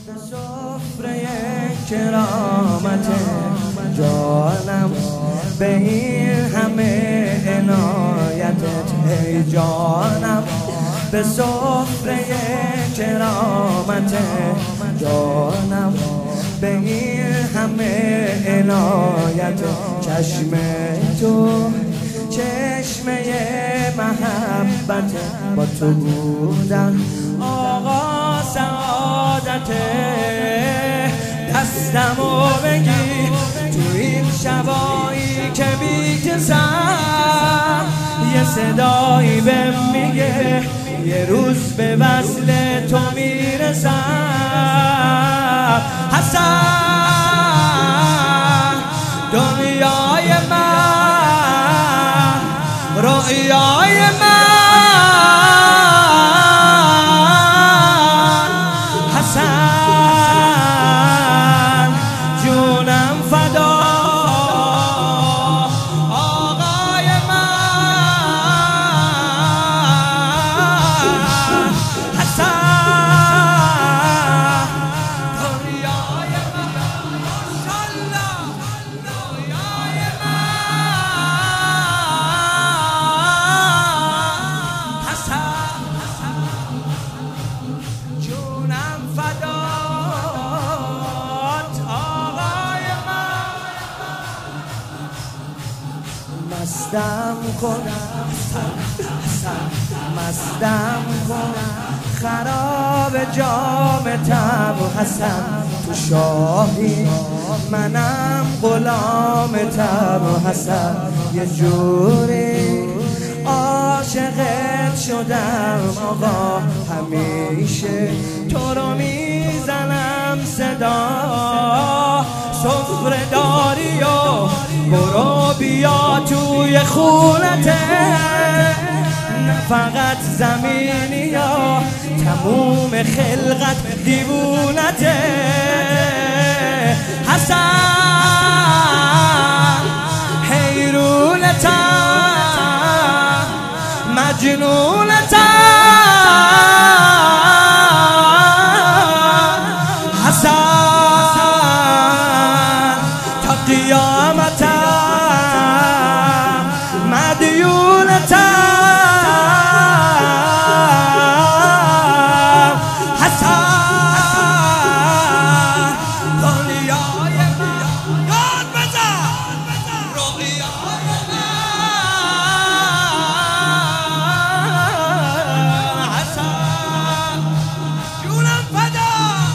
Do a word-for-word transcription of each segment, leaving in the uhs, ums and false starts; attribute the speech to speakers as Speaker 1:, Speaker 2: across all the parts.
Speaker 1: سفره کرامت جانم به این همه عنایتت ای جانم به سفره کرامت جانم به این همه عنایت چشم تو چشمه محبت با تو بودن آقا سعادته دستمو بگیر تو این شبایی که بی‌کسم یه صدایی بهم میگه یه روز به وصل تو میرسم حسن دنیای من رویای من حسن جونم فدا آقای من حسن دنیای من ماشاءالله رویای من حسن جونم فدات آقای من مستم کن مستم کن خراب جام تب حسن تو شاهی منم غلام تب حسن یه جوری عاشقت شدم آقا همیشه تو رو میزنم صدا سفره داری و برو بیا توی خونته نه فقط زمینی یا تموم خلقت دیوونته حسن حیرونتم مجنونتم حسن تا قیامتم مدیونتم حسن دنیای من یاد بزن رویای من حسن جونم فدا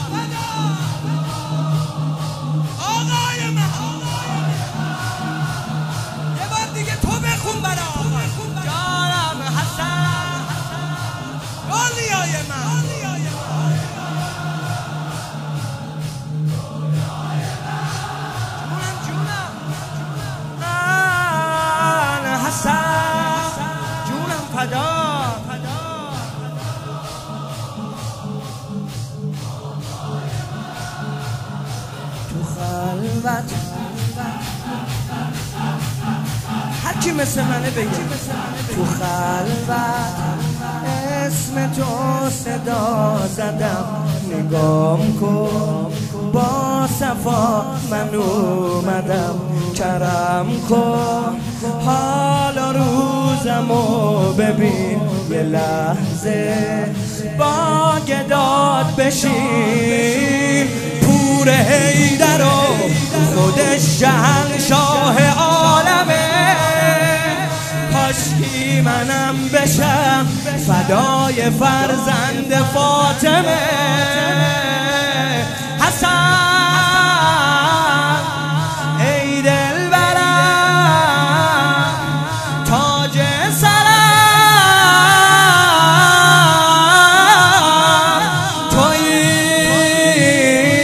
Speaker 1: آقای من یه بار دیگه تو بخون برام جانم حسن دنیای من جونم جونم حسن جونم فدا تو خلوت هر کی مثل منه بگه تو خلوت اسم تو صدا زدم نگام کن با صفا من اومدم کرم کن حال و روزمو ببین یه لحظه با گداد بشین پور حیدر و خودش شهنشاه عالمه کاشکی منم بشم فدای فرزند فاطمه حسن ای دلبرم تاج سرم تویی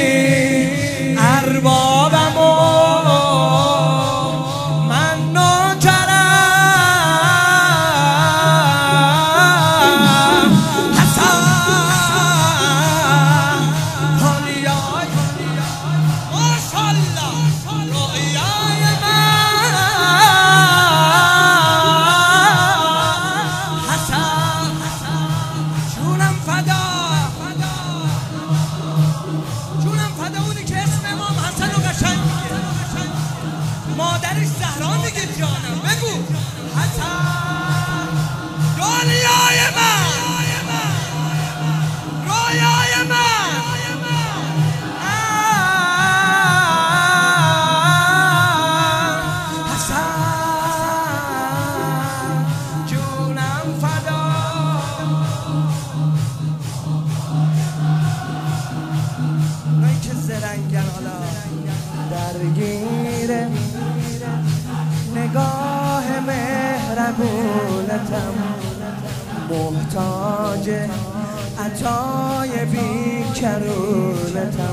Speaker 1: اربابم و من نوکرم حسن درگیر نگاه مهربونتم، محتاج عطای بیکرونتم.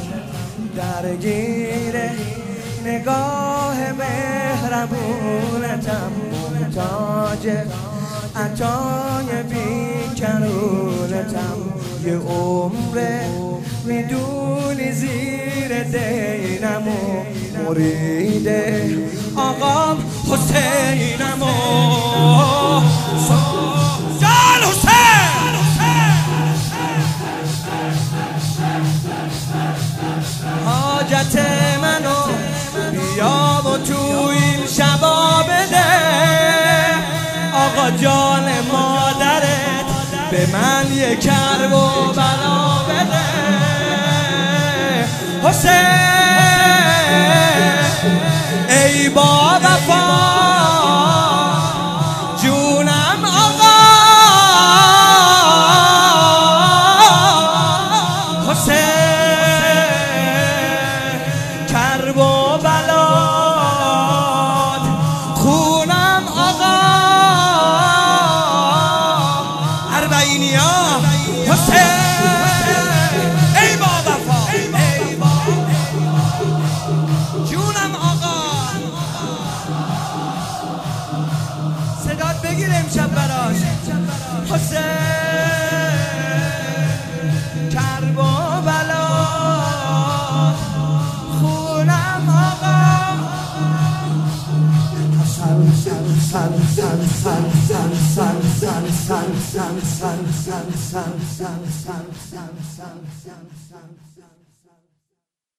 Speaker 1: درگیر نگاه مهربونتم، محتاج عطای بیکرونتم. یه عمره میدونی زیر دینم و مرید آقام حسینم و جان حسین. حاجت منو بیا و تو این شبا بده، آقا جان مادرت به من یه کرب و بلا بده. حسین ای با وفا جونم آقا، حسین کرب و بلاد خونم آقا. اربعینیا حسین ای با وفا جونم آقا. صدات بگیر امشب براش حسین کرب و بلاد خونم آقا. سن سن سن سن سن سن سن سن سن سن سن سن سن سن سن سن سن